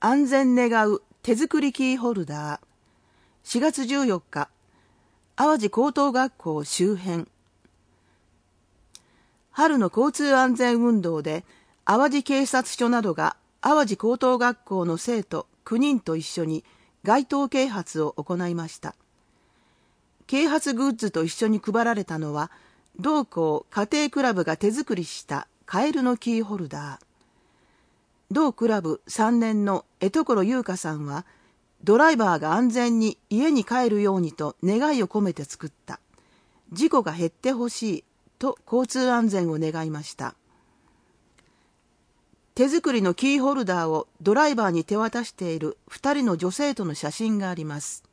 安全願う手作りキーホルダー。4月14日、淡路高等学校周辺。春の交通安全運動で、淡路警察署などが淡路高等学校の生徒9人と一緒に街頭啓発を行いました。啓発グッズと一緒に配られたのは、同校家庭クラブが手作りしたカエルのキーホルダー。同クラブ3年の江所優香さんは、ドライバーが安全に家に帰るようにと願いを込めて作った。事故が減ってほしいと交通安全を願いました。手作りのキーホルダーをドライバーに手渡している2人の女性との写真があります。